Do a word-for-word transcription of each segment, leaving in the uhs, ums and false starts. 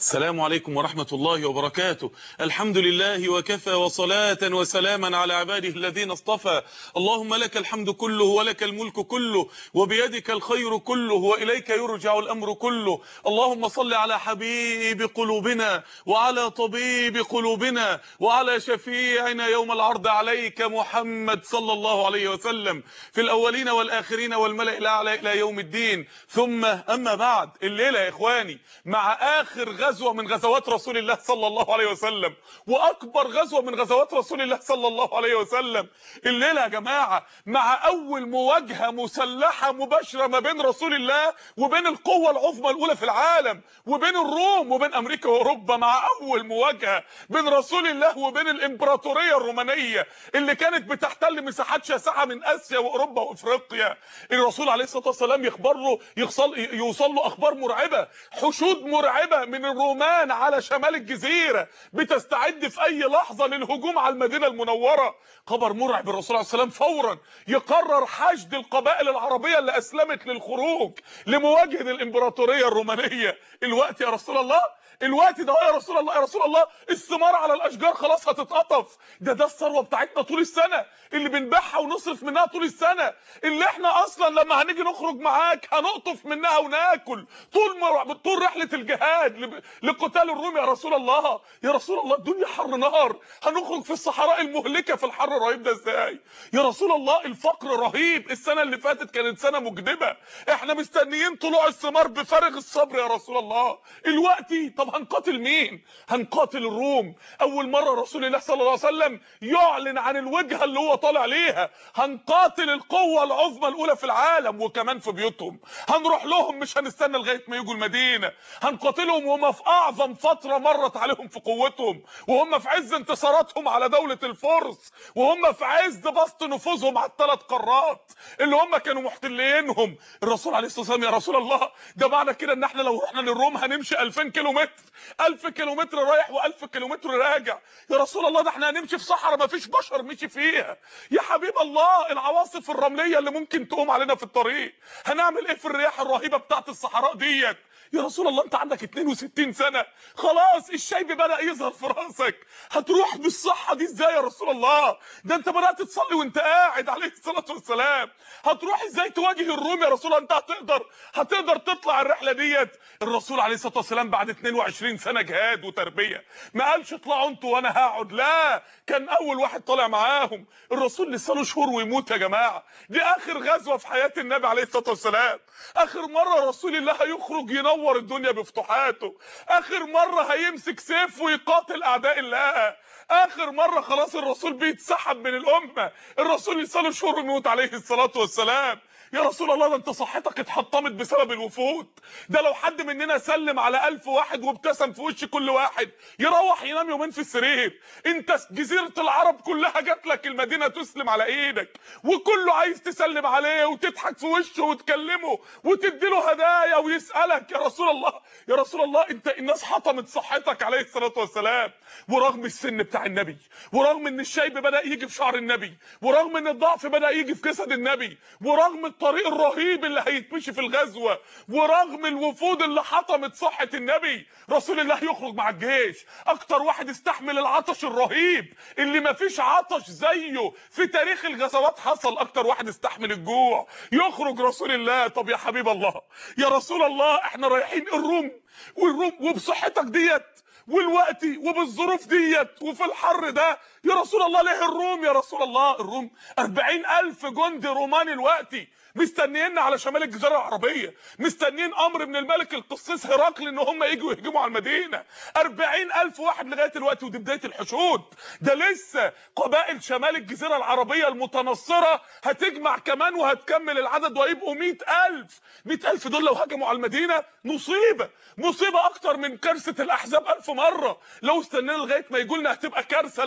السلام عليكم ورحمة الله وبركاته. الحمد لله وكفى وصلاة وسلاما على عباده الذين اصطفى. اللهم لك الحمد كله ولك الملك كله وبيدك الخير كله وإليك يرجع الأمر كله. اللهم صل على حبيب قلوبنا وعلى طبيب قلوبنا وعلى شفيعنا يوم العرض عليك محمد صلى الله عليه وسلم في الأولين والآخرين والملأ الأعلى إلى يوم الدين. ثم أما بعد، الليلة يا إخواني مع آخر غزوة من غزوات رسول الله صلى الله عليه وسلم وأكبر غزوة من غزوات رسول الله صلى الله عليه وسلم. الليلة يا جماعة مع أول مواجهة مسلحة مباشرة ما بين رسول الله وبين القوة العظمى الأولى في العالم وبين الروم وبين أمريكا وأوروبا. مع أول مواجهة بين رسول الله وبين الإمبراطورية الرومانية اللي كانت بتحتل مساحات شاسعة من آسيا وأوروبا وأفريقيا. الرسول عليه الصلاة والسلام يخبر له يوصل يوصل له أخبار مرعبة، حشود مرعبة من الرومان على شمال الجزيرة بتستعد في أي لحظة للهجوم على المدينة المنورة. خبر مرعب. الرسول عليه السلام فورا يقرر حشد القبائل العربية اللي أسلمت للخروج لمواجهة الإمبراطورية الرومانية. الوقت يا رسول الله، الوقت ده يا رسول الله، يا رسول الله الثمار على الاشجار خلاص هتتقطف. ده ده الثروه بتاعتنا طول السنه اللي بنبيعها ونصرف منها طول السنه، اللي احنا اصلا لما هنيجي نخرج معاك هنقطف منها وناكل طول مر... طول رحله الجهاد ل... لقتال الروم. يا رسول الله، يا رسول الله الدنيا حر نار، هنخرج في الصحراء المهلكه في الحر الرهيب ده ازاي؟ يا رسول الله الفقر رهيب، السنه اللي فاتت كانت سنه مجدبه، احنا مستنيين طلوع الثمار بفارغ الصبر. يا رسول الله الوقت طب هنقاتل مين؟ هنقاتل الروم. اول مره رسول الله صلى الله عليه وسلم يعلن عن الوجهه اللي هو طالع ليها. هنقاتل القوه العظمى الاولى في العالم وكمان في بيوتهم. هنروح لهم، مش هنستنى لغايه ما يجوا المدينه، هنقاتلهم وهم في اعظم فتره مرت عليهم في قوتهم، وهم في عز انتصاراتهم على دوله الفرس، وهم في عز بسط نفوذهم على الثلاث قارات اللي هم كانوا محتلينهم. الرسول عليه الصلاه والسلام يا رسول الله ده معنى كده ان احنا لو رحنا للروم هنمشي ألفين كيلو متر، ألف كيلومتر رايح وألف كيلومتر راجع. يا رسول الله ده احنا هنمشي في صحراء ما فيش بشر مشي فيها. يا حبيب الله العواصف الرمليه اللي ممكن تقوم علينا في الطريق، هنعمل ايه في الرياح الرهيبه بتاعت الصحراء ديت؟ يا رسول الله انت عندك اتنين وستين سنه، خلاص الشيب بدا يظهر في راسك، هتروح بالصحه دي ازاي يا رسول الله؟ ده انت بدات تصلي وانت قاعد عليه الصلاه والسلام، هتروح ازاي تواجه الروم يا رسول الله؟ انت هتقدر هتقدر تطلع الرحله ديت؟ الرسول عليه الصلاه والسلام بعد اتنين وعشرين سنه جهاد وتربيه ما قالش اطلعوا انتوا وانا هقعد، لا، كان اول واحد طالع معاهم. الرسول لسه له شهور ويموت يا جماعه، دي اخر غزوه في حياه النبي عليه الصلاه والسلام، اخر مره رسول الله هيخرج ينور الدنيا بفتوحاته، اخر مره هيمسك سيف ويقاتل اعداء الله، اخر مره خلاص الرسول بيتسحب من الامه. الرسول لسه له شهور ويموت عليه الصلاه والسلام. يا رسول الله ده انت صحتك اتحطمت بسبب الوفود، ده لو حد مننا سلم على ألف واحد وابتسم في وش كل واحد يروح ينام يومين في السرير. انت جزيرة العرب كلها جات لك المدينة تسلم على ايدك، وكله عايز تسلم عليه وتضحك في وشه وتكلمه وتديله هدايا ويسألك. يا رسول الله، يا رسول الله انت الناس حطمت صحتك عليه الصلاة والسلام، ورغم السن بتاع النبي، ورغم ان الشيب بدأ يجي في شعر النبي، ورغم ان الضعف بدأ يجي في جسد النبي، ورغم الطريق الرهيب اللي هيتمشي في الغزوه، ورغم الوفود اللي حطمت صحه النبي، رسول الله يخرج مع الجيش. اكتر واحد استحمل العطش الرهيب اللي مفيش عطش زيه في تاريخ الغزوات حصل، اكتر واحد استحمل الجوع، يخرج رسول الله. طب يا حبيب الله، يا رسول الله احنا رايحين الروم، والروم وبصحتك ديت والوقت وبالظروف ديت وفي الحر ده، يا رسول الله ليه الروم؟ يا رسول الله الروم أربعين ألف جندي روماني الوقتي مستنيين على شمال الجزيره العربيه، مستنيين امر من الملك القسيس هرقل ان هم يجوا يهجموا على المدينه. أربعين ألف واحد لغايه الوقت، ودي بدايه الحشود، ده لسه قبائل شمال الجزيره العربيه المتنصره هتجمع كمان وهتكمل العدد وهيبقوا مئة ألف. مئة ألف دول لو هجموا على المدينه مصيبه، مصيبه اكتر من كارثه الاحزاب ألف مره. لو استنينا لغايه ما يجوا لنا هتبقى كارثه، لازم نخرج.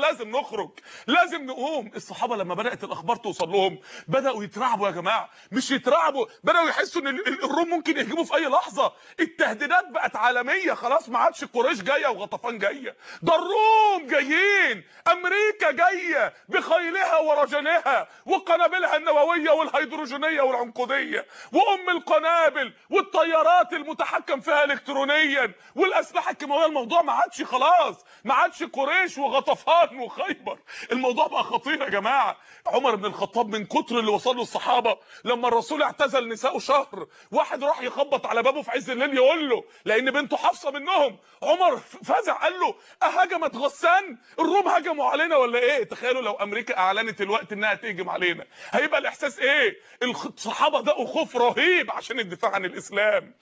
يخرج، لازم نقوم. الصحابه لما بدات الاخبار توصل لهم بداوا يترعبوا يا جماعه، مش يترعبوا، بداوا يحسوا ان الروم ممكن يهجموا في اي لحظه. التهديدات بقت عالميه خلاص، ما عادش قريش جايه وغطفان جايه، ده الروم جايين، امريكا جايه بخيلها ورجلها وقنابلها النوويه والهيدروجينيه والعنقوديه وام القنابل والطيارات المتحكم فيها الكترونيا والاسلحه الكيماويه. الموضوع ما عادش خلاص، ما عادش قريش وغطفان وخيبر، الموضوع بقى خطير يا جماعه. عمر بن الخطاب من كتر اللي وصل له الصحابه، لما الرسول اعتزل نساءه شهر، واحد راح يخبط على بابه في عز الليل يقول له، لان بنته حفصه منهم، عمر فزع قال له اهجمت غسان؟ الروم هجموا علينا ولا ايه؟ تخيلوا لو امريكا اعلنت الوقت انها تهجم علينا، هيبقى الاحساس ايه؟ الصحابه دقوا خوف رهيب عشان الدفاع عن الاسلام.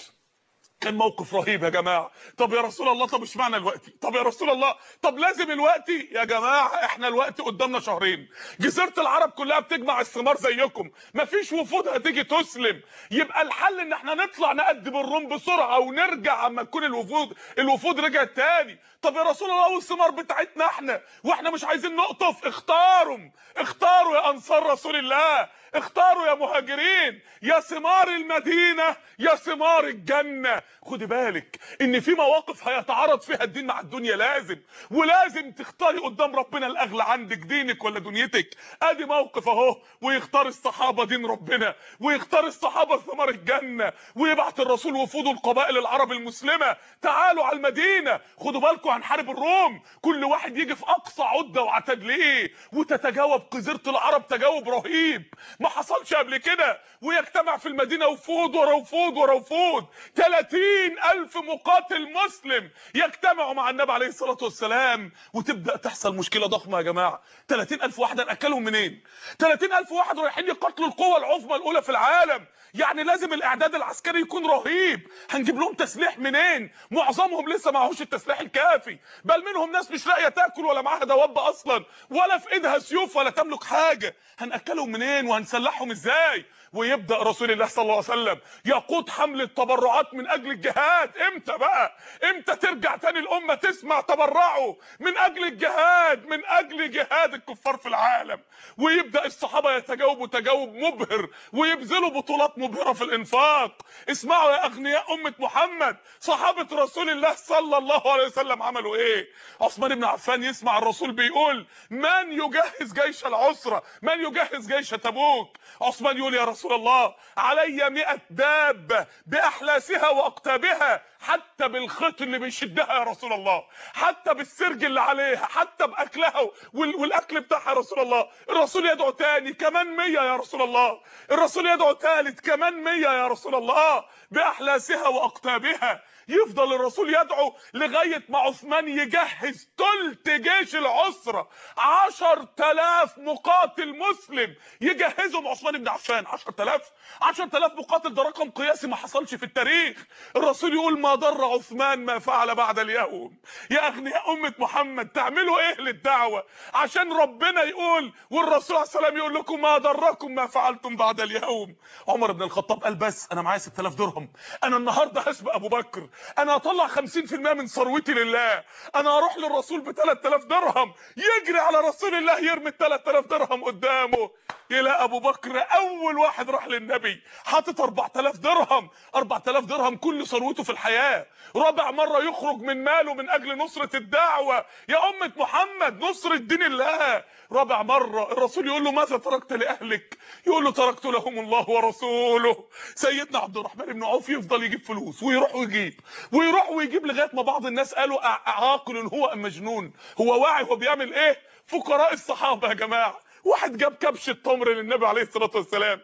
كان موقف رهيب يا جماعه. طب يا رسول الله، طب اشمعنى الوقت؟ طب يا رسول الله، طب لازم الوقت؟ يا جماعه احنا الوقت قدامنا شهرين، جزيره العرب كلها بتجمع الثمار زيكم، مفيش وفود هتيجي تسلم، يبقى الحل ان احنا نطلع نقدم الروم بسرعه ونرجع اما تكون الوفود الوفود رجعت تاني. طب يا رسول الله والثمار بتاعتنا احنا واحنا مش عايزين نقطف، اختاروا اختاروا يا انصار رسول الله، اختاروا يا مهاجرين، يا ثمار المدينه يا ثمار الجنه. خدي بالك ان في مواقف هيتعارض فيها الدين مع الدنيا، لازم ولازم تختاري قدام ربنا الاغلى عندك، دينك ولا دنيتك. ادي موقف اهو، ويختار الصحابه دين ربنا، ويختار الصحابه ثمار الجنه، ويبعت الرسول وفود القبائل العرب المسلمه، تعالوا على المدينه، خدوا بالكم هنحارب الروم، كل واحد يجي في اقصى عده وعتاد ليه، وتتجاوب جزيره العرب تجاوب رهيب ما حصلش قبل كده، ويجتمع في المدينه وفود ورا وفود ورا وفود، ثلاثين ألف مقاتل مسلم يجتمعوا مع النبي عليه الصلاه والسلام، وتبدا تحصل مشكله ضخمه يا جماعه. ثلاثين ألف واحد هناكلهم منين؟ ثلاثين ألف واحد رايحين يقاتلوا القوه العظمى الاولى في العالم، يعني لازم الاعداد العسكري يكون رهيب. هنجيب لهم تسليح منين؟ معظمهم لسه معهوش التسليح الكافي، بل منهم ناس مش لاقيه تاكل ولا معاها دواب اصلا، ولا في ايدها سيوف ولا تملك حاجه. هناكلهم منين وهنسلحهم ازاي؟ ويبدا رسول الله صلى الله عليه وسلم يقود حمله تبرعات من اجل الجهاد. امتى بقى؟ امتى ترجع تاني الامه تسمع تبرعوا من اجل الجهاد، من اجل جهاد الكفار في العالم؟ ويبدا الصحابه يتجاوبوا تجاوب مبهر ويبذلوا بطولات مبهره في الانفاق. اسمعوا يا اغنياء امه محمد، صحابه رسول الله صلى الله عليه وسلم عملوا ايه؟ عثمان بن عفان يسمع الرسول بيقول من يجهز جيش العسره، من يجهز جيش تبوك؟ عثمان يقول يا رسول الله علي مئة دابة بأحلاسها وأقتابها، حتى بالخيط اللي بيشدها يا رسول الله، حتى بالسرج اللي عليها، حتى بأكلها والأكل بتاعها يا رسول الله. الرسول يدعو تاني كمان مية يا رسول الله، الرسول يدعو تالت كمان مية يا رسول الله بأحلاسها وأقتابها. يفضل الرسول يدعو لغايه ما عثمان يجهز تلت جيش العسره، عشرة آلاف مقاتل مسلم يجهزهم عثمان بن عفان. عشرة آلاف عشرة آلاف مقاتل، ده رقم قياسي ما حصلش في التاريخ. الرسول يقول ما ضر عثمان ما فعل بعد اليوم. يا اغنياء امه محمد تعملوا ايه للدعوه عشان ربنا يقول والرسول عليه السلام يقول لكم ما ضركم ما فعلتم بعد اليوم؟ عمر بن الخطاب قال بس انا معايا ستة آلاف درهم، انا النهارده هسبق ابو بكر، انا هطلع خمسين في المية من ثروتي لله، انا هروح للرسول ب ثلاثة آلاف درهم، يجري على رسول الله يرمي ال ثلاثة آلاف درهم قدامه. يلاقي ابو بكر اول واحد راح للنبي حاطط أربعة آلاف درهم، أربعة آلاف درهم كل ثروته في الحياه، رابع مره يخرج من ماله من اجل نصره الدعوه يا امه محمد، نصره دين الله. رابع مره الرسول يقول له ماذا تركت لاهلك؟ يقول له تركت لهم الله ورسوله. سيدنا عبد الرحمن بن عوف يفضل يجيب فلوس ويروح ويجيب ويروح ويجيب لغايه ما بعض الناس قالوا عاقل هو ام مجنون، هو واعي هو بيعمل ايه؟ فقراء الصحابه يا جماعه، واحد جاب كبش التمر للنبي عليه الصلاه والسلام،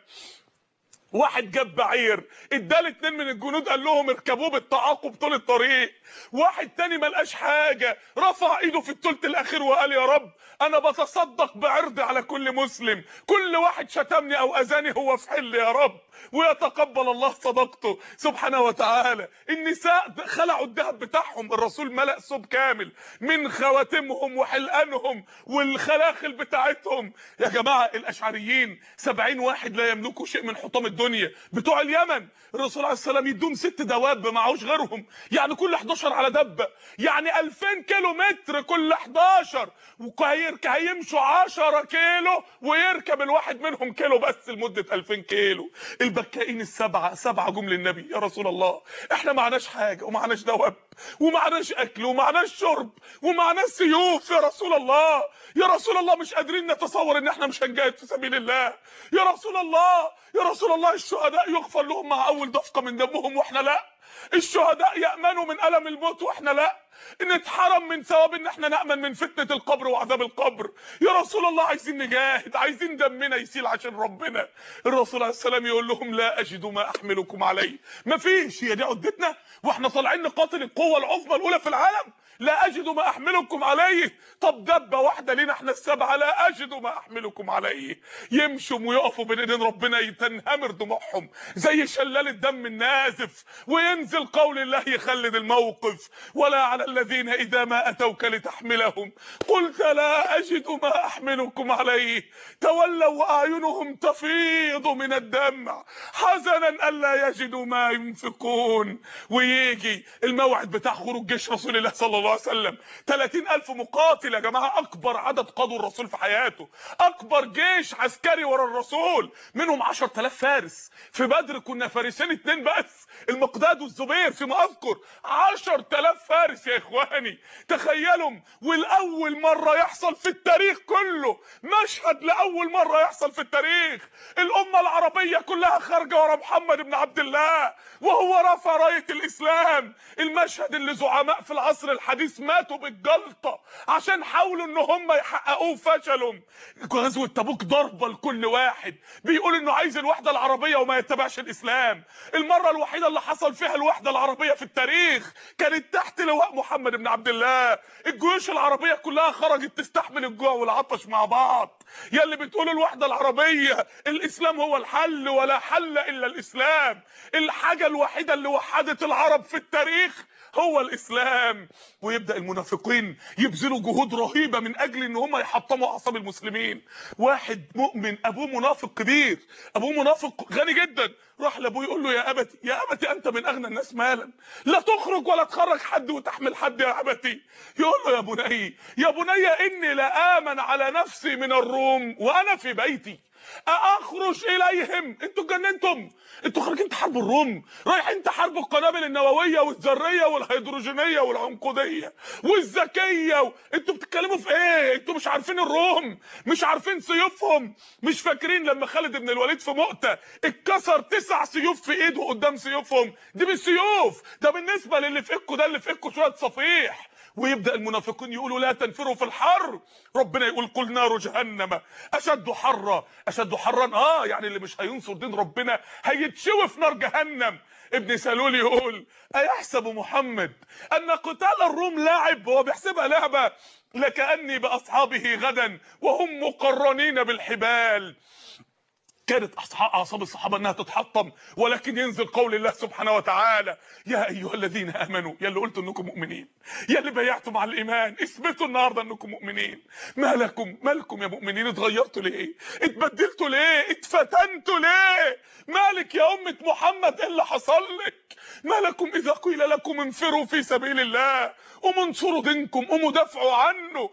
واحد جاب بعير اداه اتنين من الجنود قال لهم اركبوه بالتعاقب طول الطريق، واحد تاني ما لقاش حاجه رفع ايده في الثلث الاخير وقال يا رب انا بتصدق بعرض على كل مسلم، كل واحد شتمني او اذاني هو في حل يا رب، ويتقبل الله صدقته سبحانه وتعالى. النساء خلعوا الذهب بتاعهم، الرسول ملأ ثوب كامل من خواتمهم وحلقانهم والخلاخل بتاعتهم. يا جماعه الاشعريين سبعين واحد لا يملكوا شيء من حطام الدنيا بتوع اليمن، الرسول عليه السلام يدوم ست دواب معهوش غيرهم، يعني كل حداشر على دبه، يعني ألفين كيلو متر كل حداشر، وهيمشوا عشرة كيلو ويركب الواحد منهم كيلو بس لمده ألفين كيلو. البكائين السبعه سبعه جم للنبي: يا رسول الله احنا معناش حاجه ومعناش دواب ومعناش اكل ومعناش شرب ومعناش سيوف يا رسول الله، يا رسول الله مش قادرين نتصور ان احنا مش هنجاهد في سبيل الله، يا رسول الله يا رسول الله الشهداء يغفر لهم مع اول دفقه من دمهم واحنا لا، الشهداء يأمنوا من ألم الموت واحنا لا، نتحرم من ثواب ان احنا نأمن من فتنة القبر وعذاب القبر، يا رسول الله عايزين نجاهد، عايزين دمنا يسيل عشان ربنا. الرسول عليه السلام يقول لهم: لا اجد ما احملكم عليه. مفيش، هي دي عدتنا واحنا طالعين نقاتل القوة العظمى الاولى في العالم؟ لا اجد ما احملكم عليه. طب دبه واحده لينا احنا السبعه، لا اجد ما احملكم عليه. يمشوا ويقفوا بين ايدين ربنا تنهمر دموعهم زي شلال الدم النازف، وينزل قول الله يخلد الموقف: ولا على الذين اذا ما اتوك لتحملهم قلت لا اجد ما احملكم عليه تولوا واعينهم تفيض من الدمع حزنا الا يجدوا ما ينفقون. ويجي الموعد بتاع خروج جيش رسول الله صلى الله عليه وسلم، ثلاثين ألف مقاتل يا جماعه، اكبر عدد قاده الرسول في حياته، اكبر جيش عسكري ورا الرسول، منهم عشرة آلاف فارس. في بدر كنا فارسين اتنين بس، المقداد والزبير فيما اذكر، عشرة آلاف فارس يا اخواني، تخيلوا. والاول مره يحصل في التاريخ كله، مشهد لاول مره يحصل في التاريخ، الامه العربيه كلها خارجه ورا محمد بن عبد الله وهو رافع رايه الاسلام. المشهد اللي زعماء في العصر الحديث ماتوا بالجلطه عشان حاولوا ان هم يحققوه فشلوا. غزوه تبوك ضربه لكل واحد بيقول انه عايز الوحده العربيه وما يتبعش الاسلام. المره الوحيده اللي حصل فيها الوحده العربيه في التاريخ كانت تحت لواء محمد بن عبد الله. الجيوش العربيه كلها خرجت تستحمل الجوع والعطش مع بعض. يا اللي بتقول الوحده العربيه الاسلام هو الحل، ولا حل الا الاسلام. الحاجه الوحيده اللي وحدت العرب في التاريخ هو الاسلام. ويبدا المنافقين يبذلوا جهود رهيبه من اجل ان هم يحطموا اعصاب المسلمين. واحد مؤمن ابوه منافق كبير، ابوه منافق غني جدا، راح لابوه يقول له: يا ابتي يا ابتي انت من اغنى الناس مالا، لا تخرج ولا تخرج حد وتحمل حد يا ابتي. يقول له: يا بني يا بني اني لا امن على نفسي من الروم وانا في بيتي اخرج اليهم. انتوا اتجننتم؟ انتوا خارجين تحاربوا الروم، رايحين تحاربوا القنابل النوويه والذريه والهيدروجينيه والعنقوديه والذكيه و... انتوا بتتكلموا في ايه؟ انتوا مش عارفين الروم، مش عارفين سيوفهم، مش فاكرين لما خالد بن الوليد في مؤتة اتكسر تسع سيوف في ايده قدام سيوفهم؟ دي مش سيوف، ده بالنسبه للي في ايدكم، ده اللي في ايدكم شويه صفيح. ويبدا المنافقون يقولوا: لا تنفروا في الحر. ربنا يقول: قل نار جهنم اشد حرا. اشد حرا اه يعني اللي مش هينصر دين ربنا هيتشوي في نار جهنم. ابن سلول يقول: ايحسب محمد ان قتال الروم لاعب؟ هو بيحسبها لعبه؟ لكأني باصحابه غدا وهم مقرنين بالحبال. كانت اعصاب الصحابه انها تتحطم، ولكن ينزل قول الله سبحانه وتعالى: يا ايها الذين امنوا، يا اللي قلتوا انكم مؤمنين، يا اللي بيعتوا مع الايمان، اثبتوا النهارده انكم مؤمنين. ما لكم مالكم يا مؤمنين؟ اتغيرتوا ليه؟ اتبدلتوا ليه؟ اتفتنتوا ليه؟ مالك يا امه محمد؟ ايه اللي حصل لك؟ ما لكم اذا قيل لكم انفروا في سبيل الله قوموا انصروا دينكم، قوموا دافعوا عنه،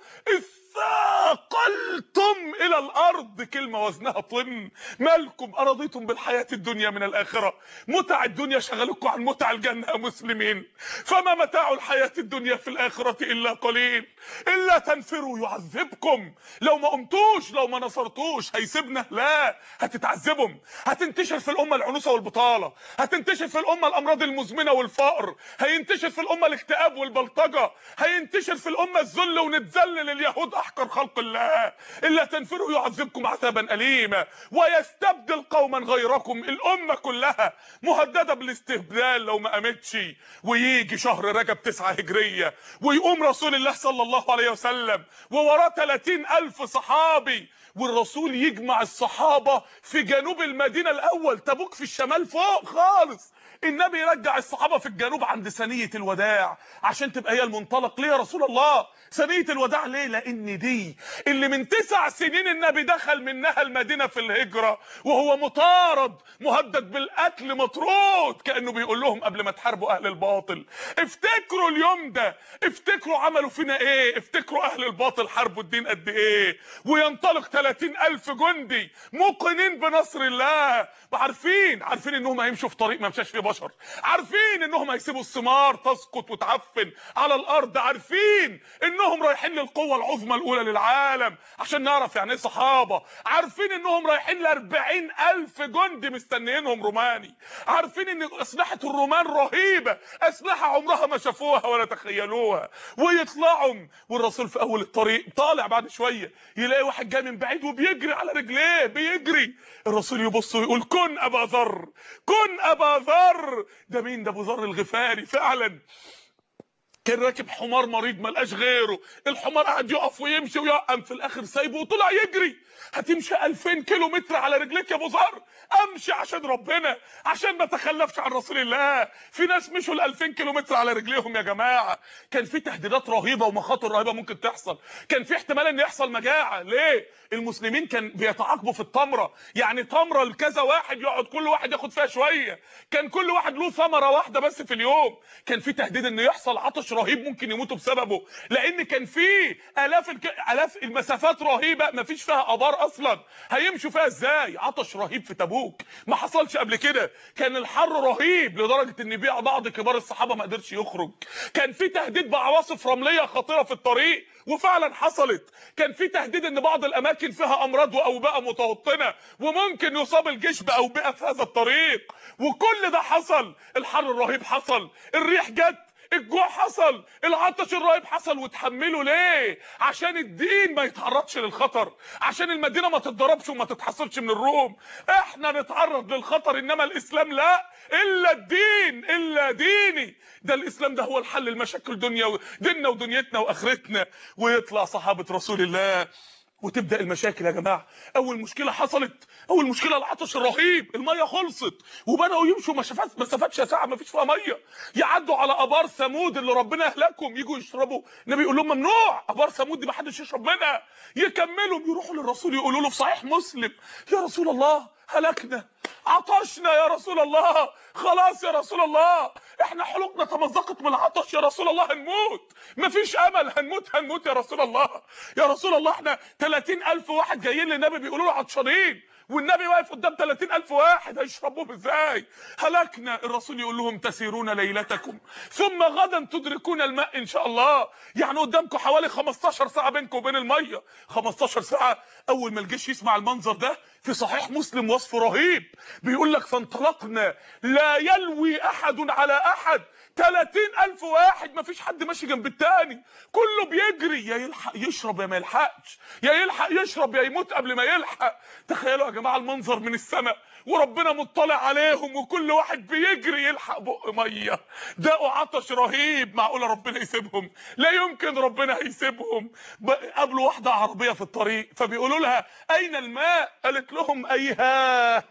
ثاقلتم الى الارض، كلمه وزنها طن. مالكم ارضيتم بالحياه الدنيا من الاخره؟ متع الدنيا شغلكم عن متع الجنه يا مسلمين. فما متاع الحياه الدنيا في الاخره الا قليل. الا تنفروا يعذبكم. لو ما قمتوش، لو ما نصرتوش هيسيبنا؟ لا، هتتعذبوا. هتنتشر في الامه العنوسه والبطاله، هتنتشر في الامه الامراض المزمنه والفقر، هينتشر في الامه الاكتئاب والبلطجه، هينتشر في الامه الذل ونتذلل اليهود احقر خلق الله، الا تنفروا يعذبكم عذابا اليما ويستبدل قوما غيركم. الامه كلها مهدده بالاستبدال لو ما قامتش. ويجي شهر رجب تسعة هجريه ويقوم رسول الله صلى الله عليه وسلم ووراه ثلاثين الف صحابي، والرسول يجمع الصحابه في جنوب المدينه الاول، تبوك في الشمال فوق خالص. النبي يرجع الصحابه في الجنوب عند ثنيه الوداع عشان تبقى هي المنطلق. ليه يا رسول الله ثنيه الوداع؟ ليه؟ لان دي اللي من تسع سنين النبي دخل منها المدينه في الهجره وهو مطارد مهدد بالقتل مطرود، كانه بيقول لهم قبل ما تحاربوا اهل الباطل افتكروا اليوم ده، افتكروا عملوا فينا ايه، افتكروا اهل الباطل حاربوا الدين قد ايه. وينطلق ثلاثين الف جندي موقنين بنصر الله، عارفين عارفين انهم هيمشوا في طريق ما مشاش فيه بشر، عارفين انهم هيسيبوا الثمار تسقط وتعفن على الارض، عارفين انهم رايحين للقوه العظمى الاولى للعالم عشان نعرف يعني ايه صحابه، عارفين انهم رايحين ل أربعين الف جندي مستنيينهم روماني، عارفين ان اسلحه الرومان رهيبه، اسلحه عمرها ما شافوها ولا تخيلوها. ويطلعوا والرسول في اول الطريق طالع بعد شويه يلاقي واحد جاي من بعيد وبيجري على رجليه بيجري. الرسول يبص ويقول كن ابا ذر، كن ابا ذر. ده مين ده؟ ابو ذر الغفاري. فعلا كان راكب حمار مريض ملقاش غيره، الحمار قاعد يقف ويمشي ويقم، في الاخر سايبه وطلع يجري. هتمشي ألفين كيلو متر على رجليك يا ابو ذر؟ امشي عشان ربنا، عشان ما تخلفش عن رسول الله. في ناس مشوا ال ألفين كيلو متر على رجليهم يا جماعه. كان في تهديدات رهيبه ومخاطر رهيبه ممكن تحصل، كان في احتمال ان يحصل مجاعه. ليه؟ المسلمين كان بيتعاقبوا في التمره، يعني تمره لكذا واحد يقعد كل واحد ياخد فيها شويه، كان كل واحد له ثمره واحده بس في اليوم. كان في تهديد ان يحصل عطش رهيب ممكن يموتوا بسببه، لان كان في الاف الك... الاف المسافات رهيبه ما فيش فيها ابار اصلا، هيمشوا فيها ازاي؟ عطش رهيب في تبوك ما حصلش قبل كده. كان الحر رهيب لدرجه ان بيع بعض كبار الصحابه ما قدرش يخرج. كان في تهديد بعواصف رمليه خطيره في الطريق وفعلا حصلت. كان في تهديد ان بعض الاماكن فيها امراض واوبئه متوطنه وممكن يصاب الجيش باوبئه في هذا الطريق، وكل ده حصل. الحر الرهيب حصل، الريح جت، الجوع حصل، العطش الرهيب حصل. وتحملوا ليه؟ عشان الدين ما يتعرضش للخطر، عشان المدينه ما تتضربش وما تتحصلش من الروم. احنا نتعرض للخطر انما الاسلام لا، الا الدين الا ديني. ده الاسلام ده هو الحل لمشاكل دنيا ديننا ودنيتنا واخرتنا. ويطلع صحابه رسول الله وتبدا المشاكل يا جماعه. اول مشكله حصلت، اول مشكله العطش الرهيب، الميه خلصت وبداوا يمشوا مسافات مسافات شاسعه ما فيش فيها ميه، يعدوا على ابار ثمود اللي ربنا اهلكهم، يجوا يشربوا، النبي يقول لهم ممنوع، ابار ثمود دي ما حدش يشرب منها. يكملوا يروحوا للرسول يقولوا له في صحيح مسلم يا رسول الله هلكنا، عطشنا يا رسول الله، خلاص يا رسول الله احنا حلقنا تمزقت من العطش يا رسول الله، هنموت، مفيش امل، هنموت هنموت يا رسول الله. يا رسول الله احنا ثلاثين الف واحد جايين للنبي بيقولوا له عطشانين، والنبي واقف قدام ثلاثين الف واحد هيشربوه ازاي؟ هلكنا. الرسول يقول لهم تسيرون ليلتكم ثم غدا تدركون الماء ان شاء الله. يعني قدامكم حوالي خمستاشر ساعه بينكم وبين الميه، خمستاشر ساعه. اول ما الجيش يسمع المنظر ده في صحيح مسلم وصف رهيب بيقول لك فانطلقنا لا يلوي احد على احد، ثلاثين الف واحد ما فيش حد ماشي جنب التاني، كله بيجري، يا يلحق يشرب يا ما يلحقش، يا يلحق يشرب يا يموت قبل ما يلحق. تخيلوا يا جماعه المنظر من السماء وربنا مطلع عليهم وكل واحد بيجري يلحق بق ميه، دقوا عطش رهيب. معقوله ربنا يسيبهم؟ لا يمكن ربنا هيسيبهم. قابلوا واحده عربيه في الطريق فبيقولوا لها اين الماء؟ قالت لهم ايها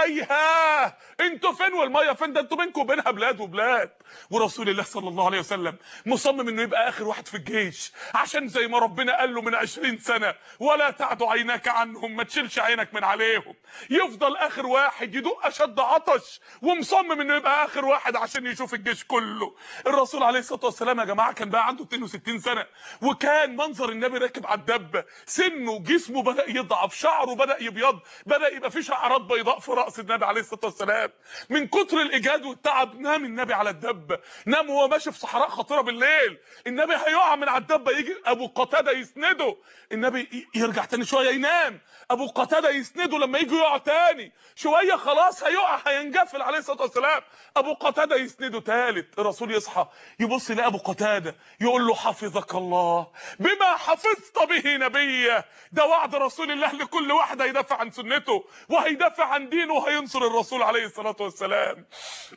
ايها انتوا فين والميه فين؟ ده انتوا بينكم وبينها بلاد وبلاد. ورسول الله صلى الله عليه وسلم مصمم انه يبقى اخر واحد في الجيش، عشان زي ما ربنا قال له من عشرين سنه ولا تعد عيناك عنهم، ما تشيلش عينك من عليهم. يفضل اخر واحد يدق اشد عطش ومصمم انه يبقى اخر واحد عشان يشوف الجيش كله. الرسول عليه الصلاه والسلام يا جماعه كان بقى عنده اثنين وستين سنه، وكان منظر النبي راكب على الدبه، سنه جسمه بدا يضعف، شعره بدا يبيض، بدا يبقى فيه شعرات بيضاء في راس النبي عليه الصلاه والسلام. من كتر الاجهاد والتعب نام النبي على الدبه، نام وهو ماشي في صحراء خطيره بالليل. النبي هيقع من على الدبه، يجي ابو قتاده يسنده، النبي يرجع تاني شويه ينام، ابو قتاده يسنده لما يجي يقع تاني شويه شويه خلاص هيقع هينجفل عليه الصلاه والسلام. ابو قتاده يسنده ثالث، الرسول يصحى يبص يلاقي ابو قتاده يقول له حفظك الله بما حفظت به نبيه. ده وعد رسول الله لكل واحد هيدافع عن سنته وهيدافع عن دينه وهينصر الرسول عليه الصلاه والسلام.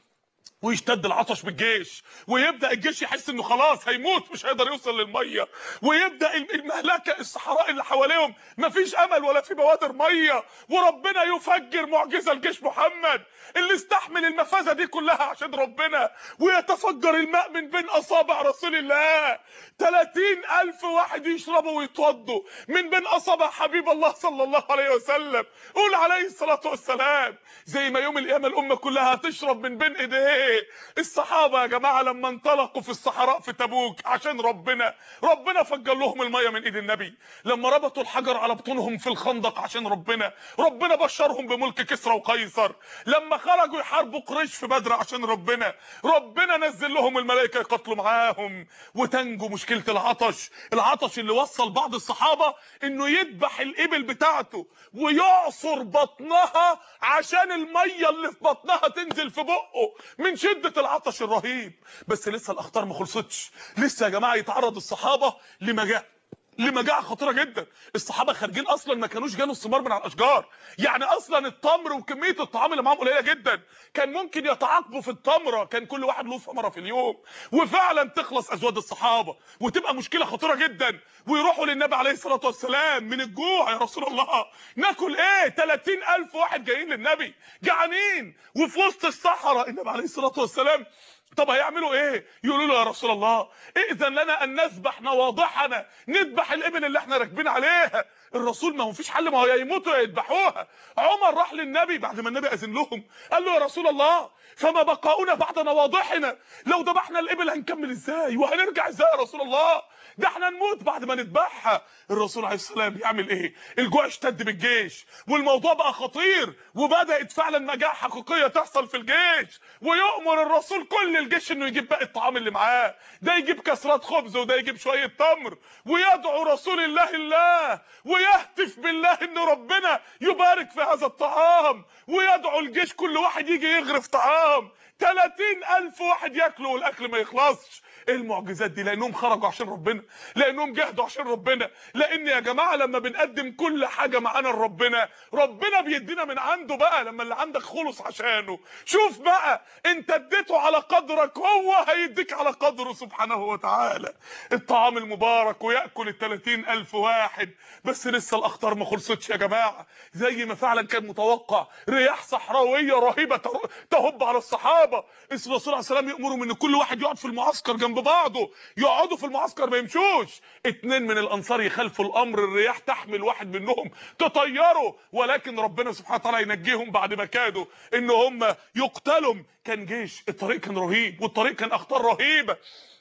ويشتد العطش بالجيش، ويبدا الجيش يحس انه خلاص هيموت مش هيقدر يوصل للميه، ويبدا المهلكه الصحراء اللي حواليهم مفيش امل ولا في بوادر ميه، وربنا يفجر معجزه لجيش محمد اللي استحمل المفازه دي كلها عشان ربنا، ويتفجر الماء من بين اصابع رسول الله. ثلاثين الف واحد يشربوا ويتوضوا من بين اصابع حبيب الله صلى الله عليه وسلم. قول عليه الصلاه والسلام. زي ما يوم القيامه الامه كلها هتشرب من بين ايديه. الصحابه يا جماعه لما انطلقوا في الصحراء في تبوك عشان ربنا، ربنا فجر لهم الميه من ايد النبي. لما ربطوا الحجر على بطونهم في الخندق عشان ربنا، ربنا بشرهم بملك كسرى وقيصر. لما خرجوا يحاربوا قريش في بدر عشان ربنا، ربنا نزل لهم الملائكه يقاتلوا معاهم. وتنجو مشكله العطش، العطش اللي وصل بعض الصحابه انه يذبح الابل بتاعته ويعصر بطنها عشان الميه اللي في بطنها تنزل في بقه من شده العطش الرهيب. بس لسه الاخطار ما خلصتش، لسه يا جماعه يتعرض الصحابه لمجاعه لمجاعه خطيره جدا. الصحابه خارجين اصلا ما كانوش جانوا الثمار من على الاشجار، يعني اصلا التمر وكميه الطعام اللي معاهم قليله جدا، كان ممكن يتعاقبوا في التمره، كان كل واحد له ثمره في اليوم، وفعلا تخلص ازواج الصحابه وتبقى مشكله خطيره جدا، ويروحوا للنبي عليه الصلاه والسلام من الجوع: يا رسول الله ناكل ايه؟ ثلاثين الف واحد جايين للنبي جعانين وفي وسط الصحراء. النبي عليه الصلاه والسلام طب هيعملوا ايه؟ يقولوا له: يا رسول الله ائذن لنا ان نذبح نواضحنا، نذبح الابل اللي احنا راكبين عليها. الرسول ما هو فيش حل، ما هو يا يموتوا يا يذبحوها. عمر راح للنبي بعد ما النبي اذن لهم قال له: يا رسول الله فما بقاؤنا بعد نواضحنا، لو ذبحنا الابل هنكمل ازاي وهنرجع ازاي يا رسول الله؟ ده احنا نموت بعد ما نذبحها. الرسول عليه السلام يعمل ايه؟ الجوع اشتد بالجيش والموضوع بقى خطير، وبدات فعلا مجاعه حقيقيه تحصل في الجيش، ويؤمر الرسول كل الجيش انه يجيب باقي الطعام اللي معاه، ده يجيب كسرات خبز وده يجيب شويه تمر، ويدعو رسول الله الله ويهتف بالله ان ربنا يبارك في هذا الطعام، ويدعو الجيش كل واحد يجي يغرف طعام. ثلاثين الف واحد ياكلوا والاكل ما يخلصش. ايه المعجزات دي؟ لانهم خرجوا عشان ربنا، لانهم جاهدوا عشان ربنا. لان يا جماعه لما بنقدم كل حاجه معانا لربنا، ربنا بيدينا من عنده بقى. لما اللي عندك خلص عشانه، شوف بقى انت اديته على قدرك، هو هيديك على قدره سبحانه وتعالى. الطعام المبارك وياكل ال ثلاثين الف واحد. بس لسه الاخطار ما خلصتش يا جماعه، زي ما فعلا كان متوقع رياح صحراويه رهيبه تهب على الصحابه. الرسول عليه السلام يامرهم ان كل واحد يقعد في المعسكر جنب بعضه، يقعدوا في المعسكر ما يمشوش. اتنين من الانصار يخالفوا الامر، الرياح تحمل واحد منهم تطيره، ولكن ربنا سبحانه وتعالى ينجيهم بعد ما كادوا ان هم يقتلوا. كان جيش، الطريق كان رهيب والطريق كان اخطار رهيبه.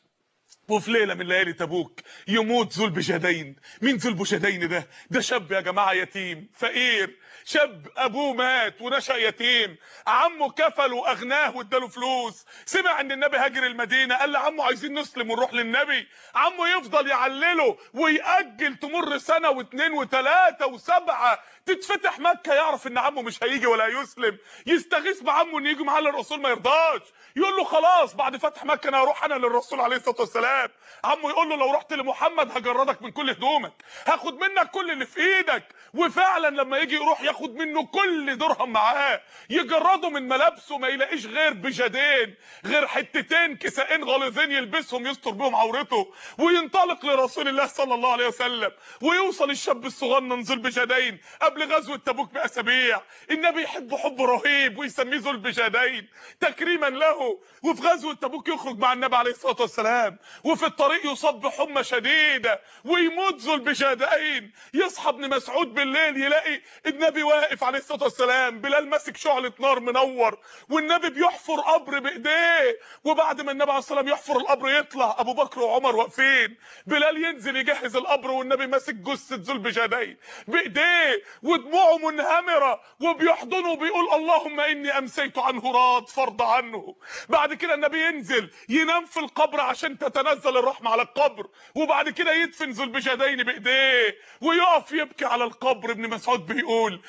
وفي ليله من ليالي تبوك يموت ذو البجدين. مين ذو البجدين ده؟ ده شاب يا جماعه يتيم فقير، شاب ابوه مات ونشأ يتيم، عمه كفل واغناه واداله فلوس، سمع ان النبي هاجر المدينه قال لعمه عايزين نسلم ونروح للنبي، عمه يفضل يعلله ويأجل، تمر سنه واثنين وثلاثه وسبعه تتفتح مكه، يعرف ان عمه مش هيجي ولا هيسلم، يستغيث بعمه ان يجي معاه للرسول ما يرضاش، يقول له خلاص بعد فتح مكه انا هروح انا للرسول عليه الصلاه والسلام. عمه يقول له لو رحت لمحمد هجردك من كل هدومك، هاخد منك كل اللي في ايدك. وفعلا لما يجي يروح ياخد منه كل درهم معاه، يجرده من ملابسه ما يلاقيش غير بجدين، غير حتتين كسائين غليظين يلبسهم يستر بهم عورته، وينطلق لرسول الله صلى الله عليه وسلم. ويوصل الشاب الصغنن ذو البجدين قبل غزوه تبوك باسابيع، النبي يحبه حب رهيب ويسميه ذو البجدين تكريما له. وفي غزوه تبوك يخرج مع النبي عليه الصلاه والسلام، وفي الطريق يصاب بحمى شديده ويموت ذو البجدين. يصحى ابن مسعود بالليل يلاقي النبي واقف عليه الصلاه والسلام، بلال ماسك شعله نار منور، والنبي بيحفر قبر بايديه. وبعد ما النبي عليه الصلاه والسلام يحفر القبر يطلع ابو بكر وعمر واقفين، بلال ينزل يجهز القبر والنبي ماسك جثه ذو البجدين بايديه ودموعه منهمره وبيحضنه وبيقول اللهم اني امسيت عنه راض فرض عنه. بعد كده النبي ينزل ينام في القبر عشان تتنزل الرحمه على القبر، وبعد كده يدفن ذو البجدين بايديه ويقف يبكي على القبر. ابن مسعود بيقول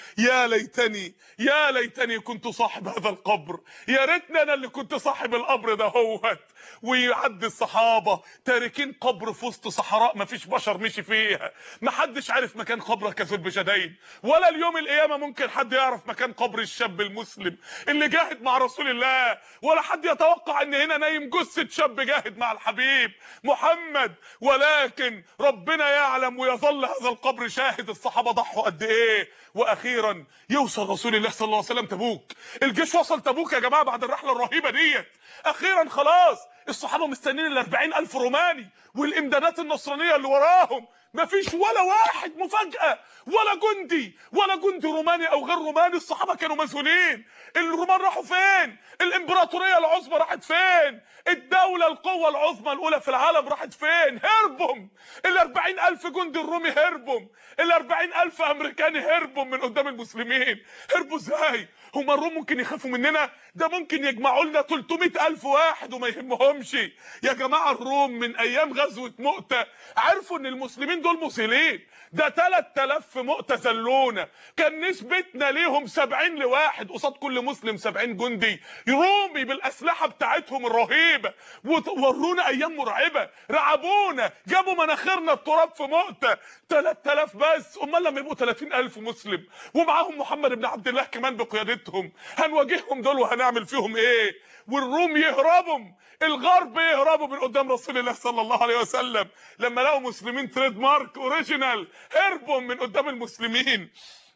يا ليتني يا ليتني كنت صاحب هذا القبر، يا ريتني انا اللي كنت صاحب القبر ده هوت. ويعدي الصحابه تاركين قبر في وسط صحراء ما فيش بشر مشي فيها، ما حدش عارف مكان قبرك يا ذو البجدين، ولا اليوم القيامه ممكن حد يعرف مكان قبر الشاب المسلم اللي جاهد مع رسول الله، ولا حد يتوقع ان هنا نايم جثه شاب جاهد مع الحبيب محمد. ولكن ربنا يعلم، ويظل هذا القبر شاهد الصحابه ضحوا قد ايه. واخيرا يوصل رسول الله صلى الله عليه وسلم تبوك. الجيش وصل تبوك يا جماعه بعد الرحله الرهيبه ديت. اخيرا خلاص الصحابه مستنيين ال أربعين ألف روماني والامدادات النصرانيه اللي وراهم، مفيش ولا واحد مفاجاه، ولا جندي ولا جندي روماني او غير روماني. الصحابه كانوا مذهولين. الرومان راحوا فين؟ الامبراطوريه العظمى راحت فين؟ الدوله القوه العظمى الاولى في العالم راحت فين؟ هربوا. ال أربعين ألف جندي الرومي هربوا، ال أربعين ألف امريكاني هربوا من قدام المسلمين. هربوا ازاي؟ هما الروم ممكن يخافوا مننا؟ ده ممكن يجمعوا لنا ثلاثمائة ألف واحد وما يهمهمش. يا جماعه الروم من ايام غزوه مؤتة عرفوا ان المسلمين دول مسهلين. ده ثلاثة آلاف في مؤتة ذلونا، كان نسبتنا ليهم سبعين لواحد قصاد كل مسلم سبعين جندي رومي بالاسلحه بتاعتهم الرهيبه، وورونا ايام مرعبه، رعبونا، جابوا مناخيرنا التراب في مؤتة. ثلاثة آلاف بس، امال لما يبقوا ثلاثين ألف مسلم ومعاهم محمد بن عبد الله كمان بقيادتهم، هنواجههم دول وهنعمل فيهم ايه؟ والروم يهربوا، الغرب يهربوا من قدام رسول الله صلى الله عليه وسلم. لما لقوا مسلمين تريد مارك اوريجينال هربوا من قدام المسلمين.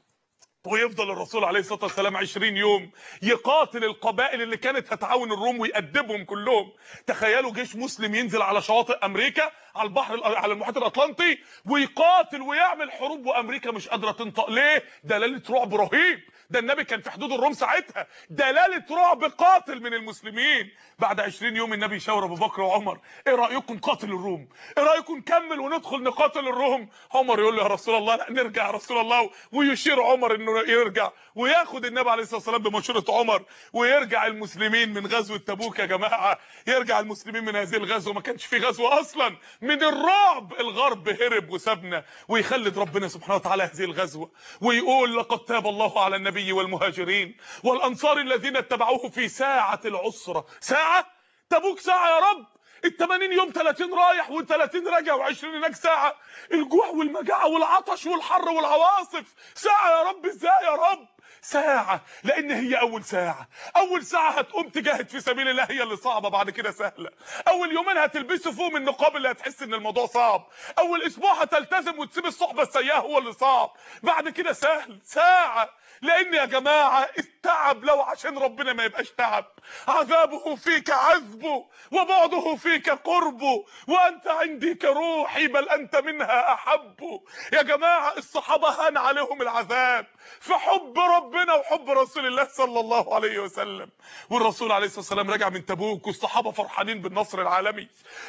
ويفضل الرسول عليه الصلاه والسلام عشرين يوم يقاتل القبائل اللي كانت هتعاون الروم ويأدبهم كلهم. تخيلوا جيش مسلم ينزل على شواطئ امريكا على البحر على المحيط الاطلنطي ويقاتل ويعمل حروب، وامريكا مش قادره تنطق. ليه؟ دلاله رعب رهيب. ده النبي كان في حدود الروم ساعتها، دلاله رعب قاتل من المسلمين. بعد عشرين يوم النبي شاور ابو بكر وعمر، ايه رايكم نقاتل الروم؟ ايه رايكم نكمل وندخل نقاتل الروم؟ عمر يقول له يا رسول الله لا نرجع يا رسول الله، ويشير عمر انه يرجع، وياخد النبي عليه الصلاه والسلام بمشوره عمر، ويرجع المسلمين من غزوه تبوك. يا جماعه يرجع المسلمين من هذه الغزوه، ما كانش في غزوه اصلا، من الرعب الغرب هرب وسابنا. ويخلد ربنا سبحانه وتعالى هذه الغزوه ويقول لقد تاب الله على النبي والمهاجرين والانصار الذين اتبعوه في ساعه العسره. ساعه تبوك ساعه يا رب، ال ثمانين يوم ثلاثين رايح وثلاثين راجع وعشرين هناك ساعه، الجوع والمجاعه والعطش والحر والعواصف ساعه يا رب. ازاي يا رب؟ ساعة، لأن هي أول ساعة، أول ساعة هتقوم تجاهد في سبيل الله هي اللي صعبة، بعد كده سهلة. أول يومين هتلبسوا فيهم النقاب اللي هتحس إن الموضوع صعب، أول أسبوع هتلتزم وتسيب الصحبة السيئة هو اللي صعب، بعد كده سهل. ساعة، لأن يا جماعة التعب لو عشان ربنا ما يبقاش تعب. عذابه فيك عذبه وبعده فيك قربه وأنت عندي كروحي بل أنت منها أحب. يا جماعة الصحابة هان عليهم العذاب في حب ربنا وحب رسول الله صلى الله عليه وسلم. والرسول عليه الصلاة والسلام رجع من تبوك والصحابة فرحانين بالنصر العالمي.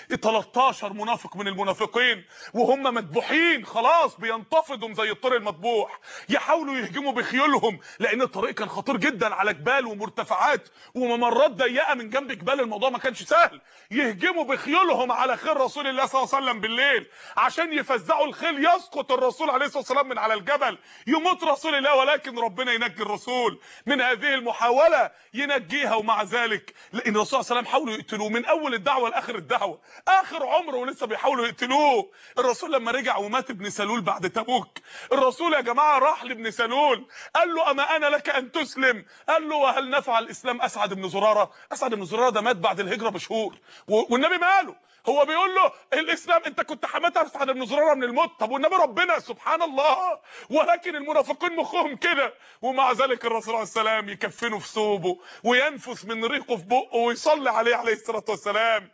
تلتاشر منافق من المنافقين وهم مذبوحين خلاص بينتفضوا زي الطير المذبوح، يحاولوا يهجموا بخيولهم لأن الطريق كان خطير جدا على جبال ومرتفعات وممرات ضيقة من جنب جبال، الموضوع ما كانش سهل. يهجموا بخيولهم على خيل رسول الله صلى الله عليه وسلم بالليل عشان يفزعوا الخيل، يسقط الرسول عليه الصلاة والسلام من على الجبل، يموت رسول الله، ولكن ربنا ينجي الرسول من هذه المحاولة، ينجيها. ومع ذلك لأن الرسول صلى الله عليه وسلم حاولوا يقتلوه من أول الدعوة لآخر الدعوة، آخر عمره ولسه بيحاولوا يقتلوه. الرسول لما رجع ومات ابن سلول بعد تبوك، الرسول يا جماعة راح لابن سلول قال له أما أنا لك أن تسلم؟ قال له وهل نفع الإسلام أسعد بن زرارة؟ أسعد بن زرارة ده مات بعد الهجرة بشهور، والنبي ماله؟ هو بيقول له الاسلام انت كنت حماتها اسعد بن زراره من الموت، طب والنبي ربنا سبحان الله. ولكن المنافقين مخهم كده، ومع ذلك الرسول عليه السلام يكفنه في ثوبه وينفث من ريقه في بقه ويصلي عليه عليه الصلاه والسلام.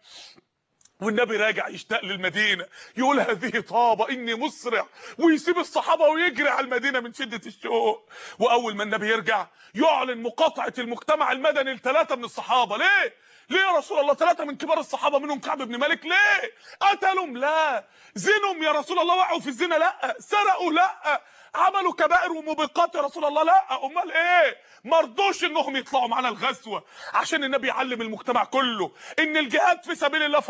والنبي راجع يشتاق للمدينه يقول هذه طابه اني مسرع، ويسيب الصحابه ويجري على المدينه من شده الشوق. واول ما النبي يرجع يعلن مقاطعه المجتمع المدني لثلاثه من الصحابه. ليه؟ ليه يا رسول الله؟ ثلاثه من كبار الصحابه منهم كعب بن مالك. ليه؟ قتلهم؟ لا. زنهم يا رسول الله؟ وقعوا في الزنا؟ لا. سرقوا؟ لا. عملوا كبائر وموبقات يا رسول الله؟ لا. امال ايه؟ مرضوش انهم يطلعوا معانا الغزوه عشان النبي يعلم المجتمع كله ان الجهاد في سبيل الله فرض،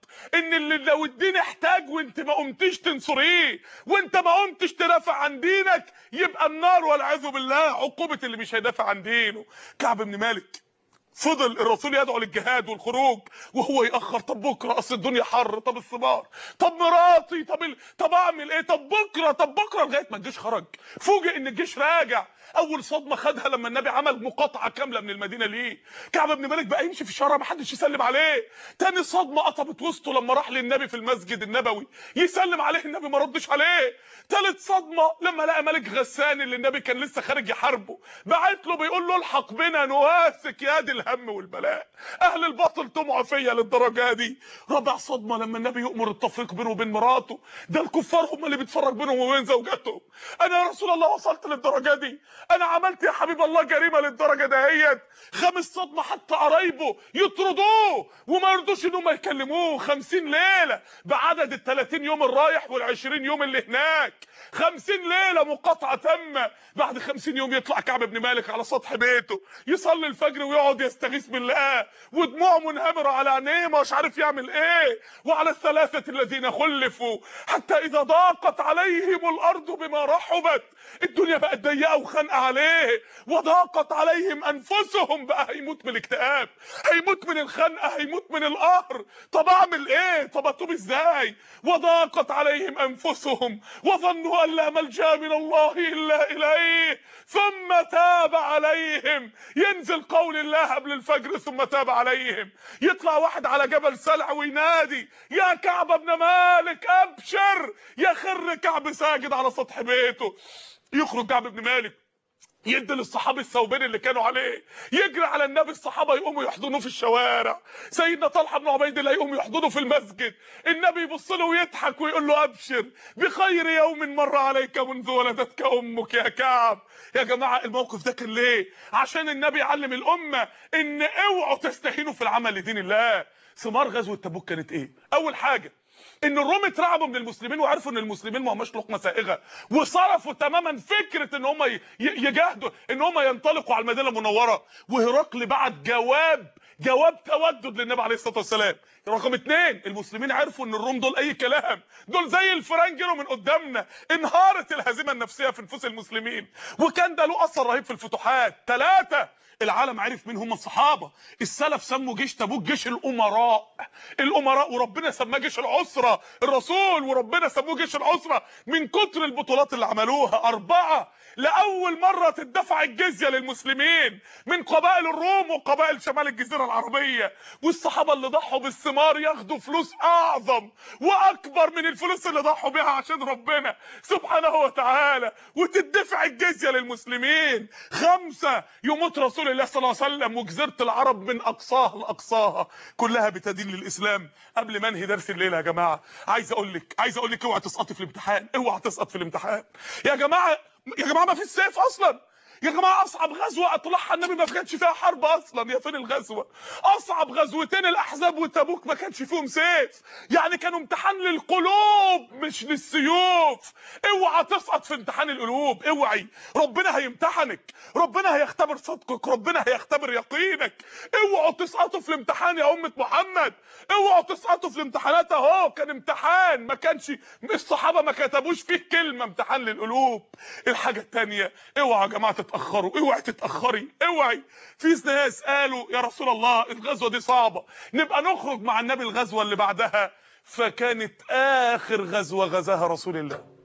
ان اللي لو الدين احتاج وانت ما قمتش تنصريه وانت ما قمتش تدافع عن دينك يبقى النار والعياذ بالله عقوبه اللي مش هيدافع عن دينه. كعب بن مالك فضل الرسول يدعو للجهاد والخروج وهو يأخر. طب بكره اصل الدنيا حر، طب الثمار، طب مراتي، طب ال... طب اعمل ايه، طب بكره، طب بكره، لغايه ما الجيش خرج. فوجئ ان الجيش راجع. اول صدمه خدها لما النبي عمل مقاطعه كامله من المدينه ليه. كعب بن مالك بقى يمشي في الشارع ما حدش يسلم عليه. تاني صدمه قطمت وسطه لما راح للنبي في المسجد النبوي يسلم عليه، النبي ما ردش عليه. تالت صدمه لما لقى ملك غسان اللي النبي كان لسه خارج يحاربه بعت له بيقول له الحق بنا نواسك يا دي الهم والبلاء، اهل الباطل طمعوا فيا للدرجه دي. رابع صدمه لما النبي يؤمر التفريق بينه وبين مراته، ده الكفار هم اللي بيتفرج بينهم وبين زوجاتهم. انا يا رسول الله وصلت للدرجه دي، انا عملت يا حبيب الله جريمه للدرجه دهيت. خامس صدمه حتى قرايبه يطردوه وما يرضوش انهم يكلموه. خمسين ليله بعدد ال ثلاثين يوم الرايح وال عشرين يوم اللي هناك. خمسين ليله مقاطعه تامه. بعد خمسين يوم يطلع كعب بن مالك على سطح بيته يصلي الفجر ويقعد يستغيث بالله ودموعه منهمره على عينيه مش عارف يعمل ايه. وعلى الثلاثه الذين خلفوا حتى اذا ضاقت عليهم الارض بما رحبت، الدنيا بقت ضيقه وخانقه عليه، وضاقت عليهم انفسهم، بقى هيموت من الاكتئاب، هيموت من الخنقه، هيموت من القهر. طب اعمل ايه؟ طب اتوب ازاي؟ وضاقت عليهم انفسهم وظنوا ان لا ملجا من الله الا اليه ثم تاب عليهم. ينزل قول الله قبل الفجر ثم تاب عليهم. يطلع واحد على جبل سلع وينادي يا كعب بن مالك ابشر، يخر كعب ساجد على سطح بيته. يخرج كعب بن مالك يدي للصحابه الثوبين اللي كانوا عليه، يجري على النبي، الصحابه يقوموا يحضنوه في الشوارع، سيدنا طلحه بن عبيد الله يقوم يحضنه في المسجد، النبي يبص له ويضحك ويقول له ابشر بخير يوم مر عليك منذ ولدتك امك يا كعب. يا جماعه الموقف ده كان ليه؟ عشان النبي علم الامه ان اوعوا تستهينوا في العمل لدين الله. ثمار غزوه تبوك كانت ايه؟ اول حاجه ان الروم اترعبوا من المسلمين وعرفوا ان المسلمين ما هماش لقمه سائغه، وصرفوا تماما فكره ان هم يجاهدوا ان هم ينطلقوا على المدينه المنوره. وهرقل بعت جواب جواب تودد للنبي عليه الصلاه والسلام. رقم اتنين المسلمين عرفوا ان الروم دول اي كلام، دول زي الفيران جروا من قدامنا. انهارت الهزيمه النفسيه في نفوس المسلمين وكان ده له اثر رهيب في الفتوحات. ثلاثه العالم عرف مين هم الصحابه. السلف سموا جيش تبوك جيش الامراء، الامراء وربنا سماه جيش العسره، الرسول وربنا سموه جيش العسره من كتر البطولات اللي عملوها. اربعه لاول مره تدفع الجزيه للمسلمين من قبائل الروم وقبائل شمال الجزيره العربيه، والصحابه اللي ضحوا بالثمار ياخدوا فلوس اعظم واكبر من الفلوس اللي ضحوا بيها عشان ربنا سبحانه وتعالى، وتدفع الجزيه للمسلمين. خمسه يموت رسول الله صلى الله عليه وسلم وجزيره العرب من اقصاها لاقصاها كلها بتدين للاسلام. قبل ما انهي درس الليله يا جماعه عايز اقول لك عايز اقول لك اوعى تسقطي في الامتحان، اوعى تسقط في الامتحان يا جماعه. يا جماعه ما فيش سيف اصلا يا جماعه. اصعب غزوه اطلعها النبي ما كانش فيها حرب اصلا. يا فين الغزوه؟ اصعب غزوتين الاحزاب وتبوك ما كانش فيهم سيف، يعني كانوا امتحان للقلوب مش للسيوف. اوعى تسقط في امتحان القلوب، اوعي. ربنا هيمتحنك، ربنا هيختبر صدقك، ربنا هيختبر يقينك. اوعوا تسقطوا في الامتحان يا امه محمد، اوعوا تسقطوا في الامتحانات. اهو كان امتحان ما كانش الصحابه ما كتبوش فيه كلمه، امتحان للقلوب. الحاجه الثانيه اوعوا يا جماعه تتاخروا، اوعي تتاخري، اوعي. في ناس قالوا يا رسول الله الغزوه دي صعبه نبقى نخرج مع النبي الغزوه اللي بعدها، فكانت اخر غزوه غزاها رسول الله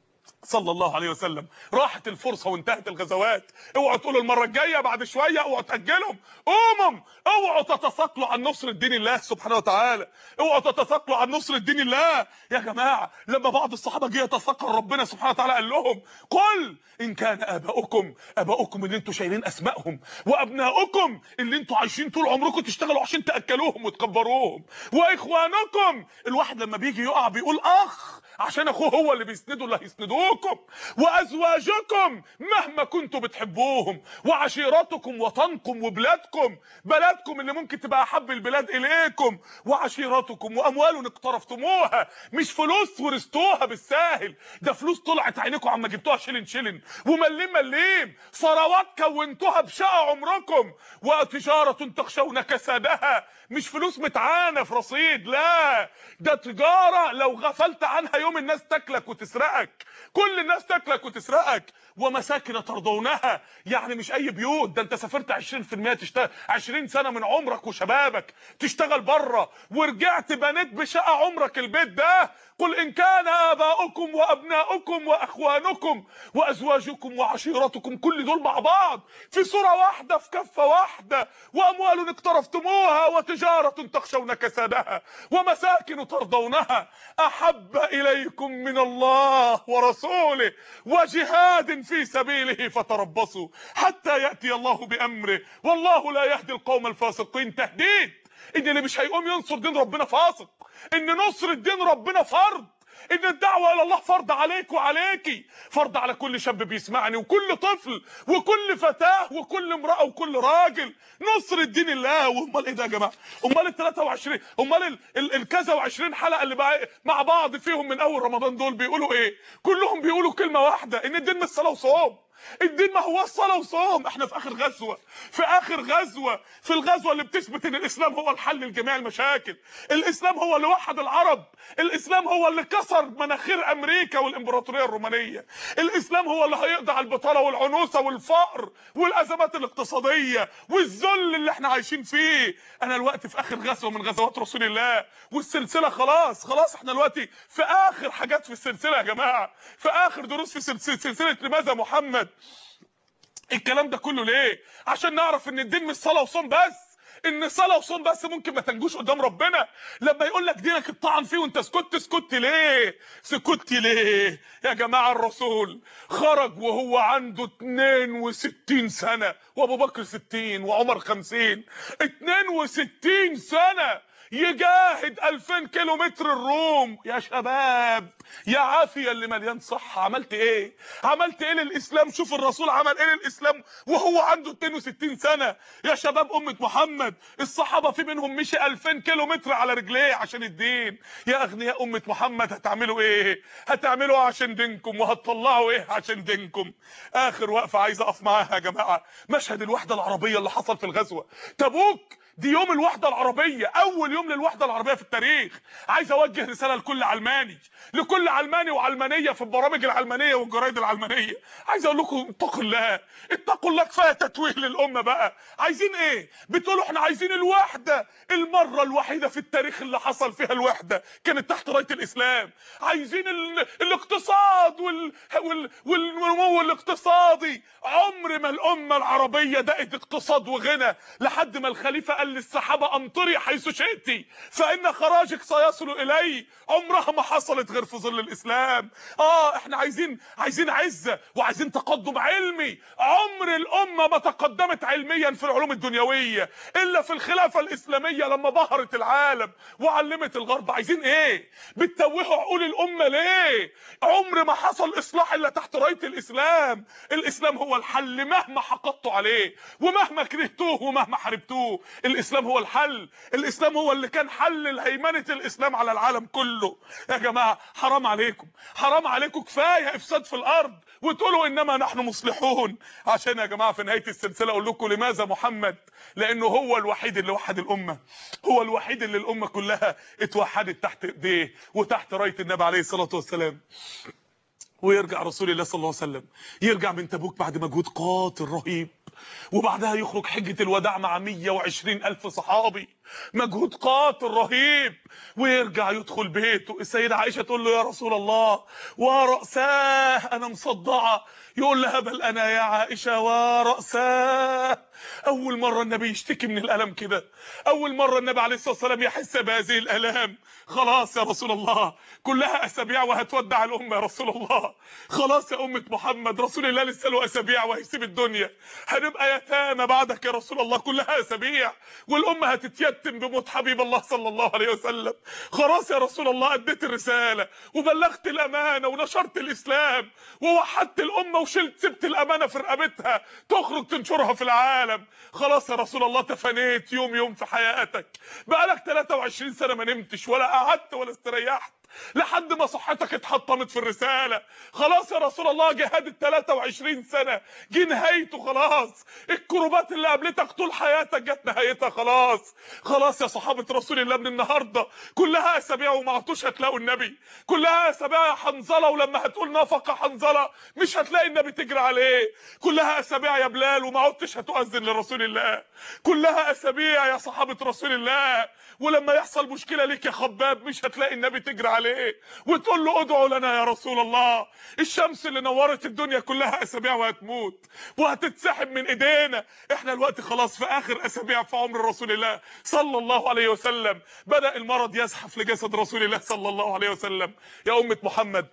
صلى الله عليه وسلم. راحت الفرصه وانتهت الغزوات. اوعوا تقولوا المره الجايه بعد شويه، اوعوا تاجلهم. امم اوعوا تتثاقلوا عن نصر الدين الله سبحانه وتعالى، اوعوا تتثاقلوا عن نصر الدين الله يا جماعه. لما بعض الصحابه جه يتثاقل ربنا سبحانه وتعالى قال لهم قل ان كان اباؤكم اباؤكم اللي انتوا شايلين اسمائهم، وابناؤكم اللي انتوا عايشين طول عمركم تشتغلوا عشان تاكلوهم وتكبروهم، واخوانكم. الواحد لما بيجي يقع بيقول اخ عشان اخوه هو اللي بيسنده اللي هيسندوكم، وازواجكم مهما كنتوا بتحبوهم، وعشيرتكم وطنكم وبلادكم، بلدكم اللي ممكن تبقى احب البلاد اليكم، وعشيرتكم واموال اقترفتموها، مش فلوس ورثتوها بالساهل، ده فلوس طلعت عينيكم عما جبتوها شلن شلن ومليم مليم، ثروات كونتوها بشقى عمركم، وتجاره تخشون كسادها، مش فلوس متعانه في رصيد، لا ده تجاره لو غفلت عنها يوم الناس تاكلك وتسرقك، كل الناس تاكلك وتسرقك، ومساكن ترضونها، يعني مش اي بيوت، ده انت سافرت عشرين في المية تشتغل عشرين سنه من عمرك وشبابك تشتغل بره، ورجعت بنيت بشقى عمرك البيت ده. قل ان كان اباؤكم وابناؤكم واخوانكم وازواجكم وعشيرتكم، كل دول مع بعض في سوره واحده في كفه واحده، واموال اقترفتموها وتجاره تخشون كسادها ومساكن ترضونها احب اليكم من الله ورسوله وجهاد في سبيله فتربصوا حتى ياتي الله بامره والله لا يهدي القوم الفاسقين. تهديد ان اللي مش هيقوم ينصر دين ربنا فاسق، ان نصر الدين ربنا فرض، ان الدعوه الى الله فرض عليك وعليكي، فرض على كل شاب بيسمعني وكل طفل وكل فتاه وكل امراه وكل راجل، نصر الدين الله. وامال ايه ده يا جماعه؟ امال ال ثلاثة وعشرين امال الكذا وعشرين حلقه اللي بقى مع بعض فيهم من اول رمضان دول بيقولوا ايه؟ كلهم بيقولوا كلمه واحده، ان الدين مش صلاه وصوم، الدين ما هو الصلاه وصوم. احنا في اخر غزوه، في اخر غزوه، في الغزوه اللي بتثبت ان الاسلام هو الحل لجميع المشاكل، الاسلام هو اللي وحد العرب، الاسلام هو اللي كسر مناخير امريكا والامبراطوريه الرومانيه، الاسلام هو اللي هيقضي على البطاله والعنوسه والفقر والازمات الاقتصاديه والذل اللي احنا عايشين فيه. انا دلوقتي في اخر غزوه من غزوات رسول الله، والسلسله خلاص خلاص احنا دلوقتي في اخر حاجات في السلسله يا جماعه، في اخر دروس في سلسله لماذا محمد. الكلام ده كله ليه؟ عشان نعرف ان الدين مش صلاه وصوم بس، ان صلاه وصوم بس ممكن ما تنجوش قدام ربنا. لما يقول لك دينك اتطعن فيه وانت سكت، سكت ليه؟ سكت ليه يا جماعه؟ الرسول خرج وهو عنده اتنين وستين سنه، وابو بكر ستين وعمر خمسين، اتنين وستين سنه يجاهد ألفين كيلو متر الروم. يا شباب يا عافيه اللي مليان صحه، عملت ايه؟ عملت ايه للاسلام؟ شوف الرسول عمل ايه للاسلام وهو عنده اتنين وستين سنه. يا شباب امه محمد الصحابه في منهم مشي ألفين كيلو متر على رجليه عشان الدين. يا اغنياء امه محمد هتعملوا ايه؟ هتعملوا عشان دينكم، وهتطلعوا ايه عشان دينكم؟ اخر وقفه عايز اقف معاها يا جماعه، مشهد الوحده العربيه اللي حصل في الغزوه تبوك. دي يوم الوحده العربيه، اول يوم للوحده العربيه في التاريخ. عايز اوجه رساله لكل علماني، لكل علماني وعلمانيه في البرامج العلمانيه والجرايد العلمانيه. عايز اقول لكم اتقوا الله، اتقوا الله، كفايه تتويه للامه بقى. عايزين ايه؟ بتقولوا احنا عايزين الوحده، المره الوحيده في التاريخ اللي حصل فيها الوحده كانت تحت رايه الاسلام. عايزين ال... الاقتصاد وال... وال... والنمو الاقتصادي. عمر ما الامه العربيه دقت اقتصاد وغنى لحد ما الخليفه قال للصحابه امطري حيث شئتي فان خراجك سيصل الي. عمرها ما حصلت غير في ظل الاسلام. اه احنا عايزين عايزين عزه وعايزين تقدم علمي. عمر الامه ما تقدمت علميا في العلوم الدنيويه الا في الخلافه الاسلاميه لما بهرت العالم وعلمت الغرب. عايزين ايه؟ بتتوهوا عقول الامه ليه؟ عمر ما حصل اصلاح الا تحت رايه الاسلام. الاسلام هو الحل مهما حقدتوا عليه ومهما كرهتوه ومهما حاربتوه. الاسلام هو الحل، الاسلام هو اللي كان حل الهيمنه الاسلام على العالم كله. يا جماعه حرام عليكم، حرام عليكم، كفايه افساد في الارض وتقولوا انما نحن مصلحون. عشان يا جماعه في نهايه السلسله اقول لكم لماذا محمد، لانه هو الوحيد اللي وحد الامه، هو الوحيد اللي الامه كلها اتوحدت تحت ايديه وتحت رايه النبي عليه الصلاه والسلام. ويرجع رسول الله صلى الله عليه وسلم يرجع من تبوك بعد مجهود قاتل رهيب، وبعدها يخرج حجة الوداع مع مية وعشرين ألف صحابي، مجهود قاتل رهيب، ويرجع يدخل بيته. السيدة عائشة تقول له يا رسول الله ورأساه أنا مصدعة. يقول لها بل أنا يا عائشة ورأساه. أول مرة النبي يشتكي من الألم كده، أول مرة النبي عليه الصلاة والسلام يحس بهذه الألام. خلاص يا رسول الله كلها أسابيع وهتودع الأمة يا رسول الله. خلاص يا أمة محمد رسول الله لسه له أسابيع وهيسيب الدنيا، هنبقى يتامى بعدك يا رسول الله، كلها أسابيع والأمة هتتيتم بيتم بموت حبيب الله صلى الله عليه وسلم. خلاص يا رسول الله اديت الرساله وبلغت الامانه ونشرت الاسلام ووحدت الامه وشلت سبت الامانه في رقبتها تخرج تنشرها في العالم. خلاص يا رسول الله تفانيت يوم يوم في حياتك، بقالك ثلاثة وعشرين سنه ما نمتش ولا قعدت ولا استريحت لحد ما صحتك اتحطمت في الرساله. خلاص يا رسول الله جهاد ال ثلاثة وعشرين سنه جه نهايته خلاص. الكروبات اللي قابلتك طول حياتك جت نهايتها خلاص. خلاص يا صحابه رسول الله من النهارده كلها اسابيع وما عدتوش هتلاقوا النبي، كلها اسابيع يا حنظله ولما هتقول نفقه حنظله مش هتلاقي النبي تجري عليه، كلها اسابيع يا بلال وما عدتش هتؤذن لرسول الله، كلها اسابيع يا صحابه رسول الله ولما يحصل مشكله ليك يا خباب مش هتلاقي النبي تجري عليه وتقول له ادعوا لنا يا رسول الله. الشمس اللي نورت الدنيا كلها اسابيع وهتموت وهتتسحب من ايدينا. احنا الوقت خلاص في اخر اسابيع في عمر رسول الله صلى الله عليه وسلم. بدأ المرض يزحف لجسد رسول الله صلى الله عليه وسلم. يا امة محمد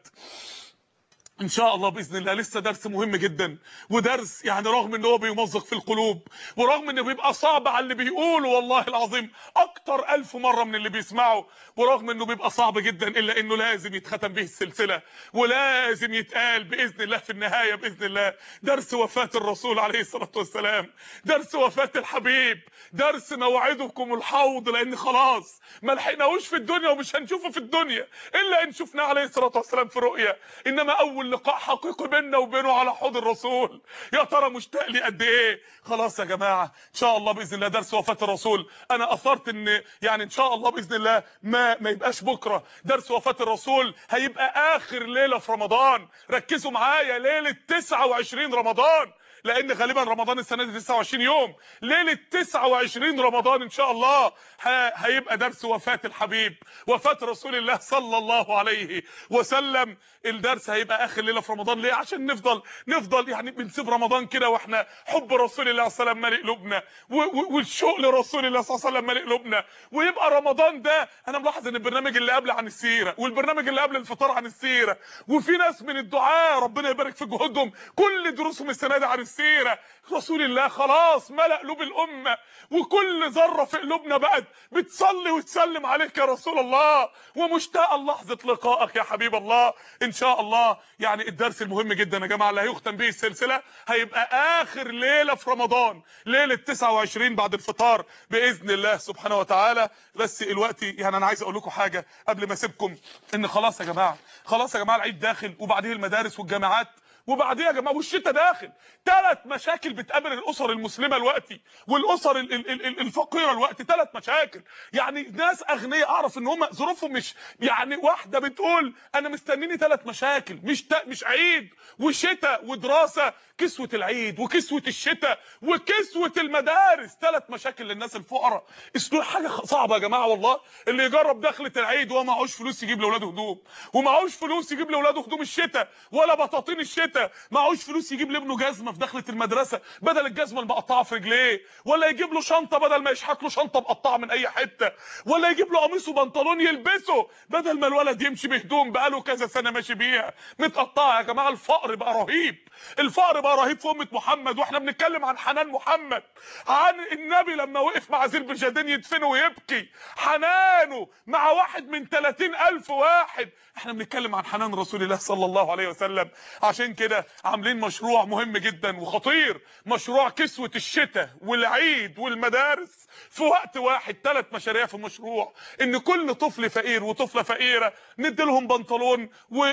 ان شاء الله باذن الله لسه درس مهم جدا، ودرس يعني رغم ان هو بيمزق في القلوب ورغم انه بيبقى صعب على اللي بيقوله والله العظيم اكتر الف مره من اللي بيسمعه، ورغم انه بيبقى صعب جدا الا انه لازم يتختم به السلسله ولازم يتقال باذن الله في النهايه باذن الله. درس وفاه الرسول عليه الصلاه والسلام، درس وفاه الحبيب، درس موعدكم الحوض، لان خلاص ما لحقناهوش في الدنيا ومش هنشوفه في الدنيا الا ان شفناه عليه الصلاه والسلام في رؤيا. انما اول لقاء حقيقي بيننا وبينه على حوض الرسول. يا ترى مشتاق لي قد ايه؟ خلاص يا جماعه ان شاء الله باذن الله درس وفاه الرسول. انا اثرت ان يعني ان شاء الله باذن الله ما ما يبقاش بكره، درس وفاه الرسول هيبقى اخر ليله في رمضان. ركزوا معايا، ليله تسعة وعشرين رمضان، لان غالبا رمضان السنه دي تسعة وعشرين يوم. ليله تسعة وعشرين رمضان ان شاء الله هيبقى درس وفاه الحبيب، وفاه رسول الله صلى الله عليه وسلم. الدرس هيبقى اخر ليله في رمضان. ليه؟ عشان نفضل نفضل يعني بنسيب رمضان كده واحنا حب رسول الله صلى الله عليه وسلم مالئ قلوبنا والشوق لرسول الله صلى الله عليه وسلم مالئ قلوبنا، ويبقى رمضان ده انا ملاحظ ان البرنامج اللي قبل عن السيره والبرنامج اللي قبل الفطار عن السيره، وفي ناس من الدعاء ربنا يبارك في جهودهم كل دروسهم السنه دي عن السيره. رسول الله خلاص ملأ قلوب الامه وكل ذره في قلوبنا بقت بتصلي وتسلم عليك يا رسول الله ومشتاقه لحظه لقائك يا حبيب الله. ان شاء الله يعني الدرس المهم جدا يا جماعه اللي هيختم به السلسله هيبقى اخر ليله في رمضان، ليله تسعة وعشرين بعد الفطار باذن الله سبحانه وتعالى. بس الوقت يعني انا عايز اقول لكم حاجه قبل ما اسيبكم، ان خلاص يا جماعه خلاص يا جماعه العيد داخل وبعديه المدارس والجامعات وبعديها يا جماعه والشتاء داخل. ثلاث مشاكل بتقابل الاسر المسلمه دلوقتي والاسر ال ال ال الفقيره دلوقتي، ثلاث مشاكل. يعني ناس اغنياء اعرف ان هم ظروفهم مش يعني واحده بتقول انا مستنيني ثلاث مشاكل، مش مش عيد وشتاء ودراسه، كسوه العيد وكسوه الشتاء وكسوه المدارس، ثلاث مشاكل للناس الفقراء. اسلوب حاجه صعبه يا جماعه والله. اللي يجرب دخله العيد وهو معهوش فلوس يجيب لاولاده هدوم، ومعهوش فلوس يجيب لاولاده هدوم الشتاء ولا بطاطين الشتاء، معهوش فلوس يجيب لابنه جزمه في دخله المدرسه بدل الجزمه المقطعه في رجليه، ولا يجيب له شنطه بدل ما يشحت له شنطه مقطعه من اي حته، ولا يجيب له قميص وبنطلون يلبسه بدل ما الولد يمشي بهدوم بقاله كذا سنه ماشي بيها متقطعه. يا جماعه الفقر بقى رهيب، الفقر بقى رهيب في امه محمد. واحنا بنتكلم عن حنان محمد، عن النبي لما وقف مع ذي البرجادين يدفنه ويبكي، حنانه مع واحد من ثلاثين الف واحد. احنا بنتكلم عن حنان رسول الله صلى الله عليه وسلم. عشان كده عاملين مشروع مهم جدا وخطير، مشروع كسوة الشتاء والعيد والمدارس في وقت واحد. ثلاث مشاريع في المشروع، ان كل طفل فقير وطفله فقيره ندي لهم بنطلون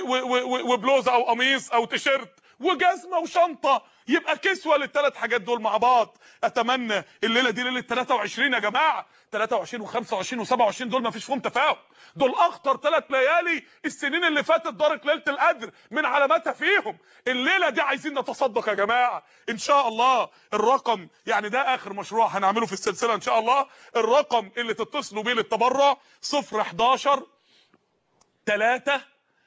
وبلوزه او قميص او تيشيرت وجزمه وشنطه، يبقى كسوه للثلاث حاجات دول مع بعض. اتمنى الليله دي ليله ثلاثة وعشرين يا جماعه، ثلاثة وعشرين وخمسة وعشرين وسبعة وعشرين دول ما فيش فيهم تفاهم، دول اخطر ثلاث ليالي السنين اللي فاتت دارت ليله القدر من علاماتها فيهم. الليله دي عايزين نتصدق يا جماعه ان شاء الله. الرقم يعني ده اخر مشروع هنعمله في السلسله ان شاء الله. الرقم اللي تتصلوا بيه للتبرع صفر حداشر ثلاثة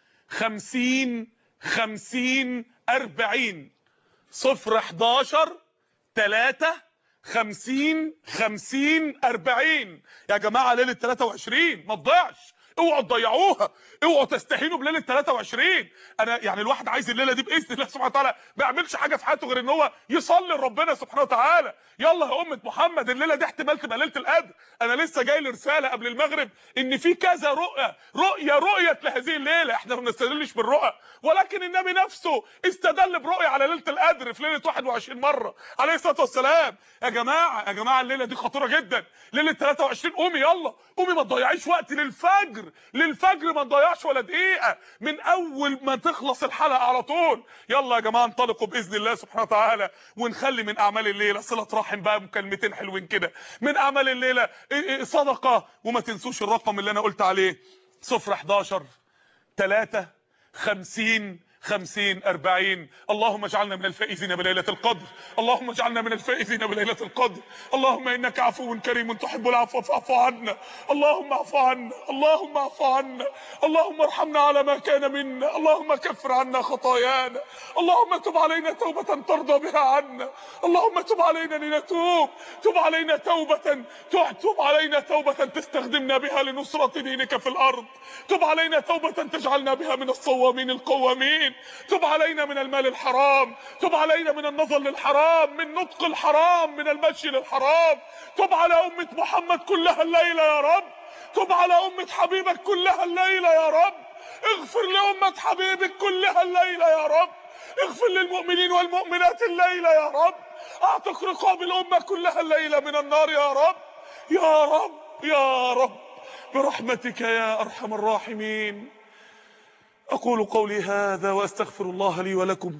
خمسين خمسين أربعين، صفر حداشر ثلاثة خمسين خمسين أربعين. يا جماعه ليله ثلاثة وعشرين ما تضيعش، اوعوا تضيعوها، اوعوا تستهينوا بليله تلاتة وعشرين. انا يعني الواحد عايز الليله دي باذن الله سبحانه وتعالى ما يعملش حاجه في حياته غير ان هو يصلي لربنا سبحانه وتعالى. يلا يا امه محمد، الليله دي احتمال تبقى ليله القدر. انا لسه جاي لي رساله قبل المغرب ان في كذا رؤيه رؤيه رؤيه لهذه الليله. احنا ما بنستدلش بالرؤى، ولكن النبي نفسه استدل برؤيه على ليله القدر في ليله واحد وعشرين مره عليه الصلاه والسلام. يا جماعه يا جماعه الليله دي خطيره جدا، ليله تلاتة وعشرين. قومي يلا قومي، ما تضيعيش وقت للفجر، للفجر ما تضيعش ولا دقيقه من اول ما تخلص الحلقه على طول. يلا يا جماعه انطلقوا باذن الله سبحانه وتعالى، ونخلي من اعمال الليله صله رحم بقى، مكالمتين حلوين كده من اعمال الليله صدقه. وما تنسوش الرقم اللي انا قلت عليه صفر حداشر تلاتة خمسين خمسين أربعين. اللهم اجعلنا من الفائزين بليلة القدر، اللهم اجعلنا من الفائزين بليلة القدر. اللهم إنك عفو كريم تحب العفو فاعف عنا، اللهم اعف عنا، اللهم اعف عنا، اللهم ارحمنا على ما كان منا، اللهم كفر عنا خطايانا، اللهم تب علينا توبة ترضى بها عنا، اللهم تب علينا لنتوب، تب علينا توبة تب علينا توبة تستخدمنا بها لنصرة دينك في الأرض، تب علينا توبة تجعلنا بها من الصوامين القوامين، تب علينا من المال الحرام، تب علينا من النظر للحرام، من نطق الحرام، من المشي للحرام. تب على أمة محمد كلها الليلة يا رب، تب على أمة حبيبك كلها الليلة يا رب، اغفر لأمة حبيبك كلها الليلة يا رب، اغفر للمؤمنين والمؤمنات الليلة يا رب، اعتق رقاب الأمة كلها الليلة من النار يا رب يا رب يا رب برحمتك يا أرحم الراحمين. أقول قولي هذا وأستغفر الله لي ولكم.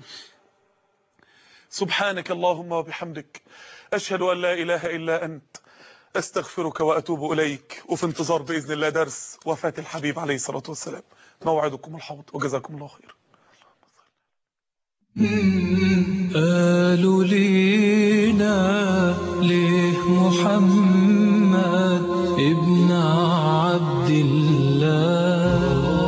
سبحانك اللهم وبحمدك، أشهد أن لا إله إلا أنت، أستغفرك وأتوب إليك. وفي انتظار بإذن الله درس وفاة الحبيب عليه الصلاة والسلام. موعدكم الحوض، وجزاكم الله خير. قالوا لينا ليه محمد ابن عبد الله،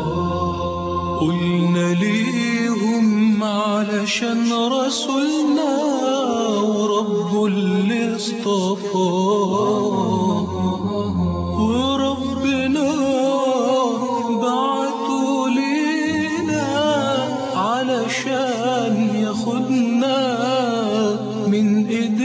قلنا ليهم علشان رسولنا ورب اللي اصطفاه، وربنا بعته لينا علشان ياخدنا من ايدينا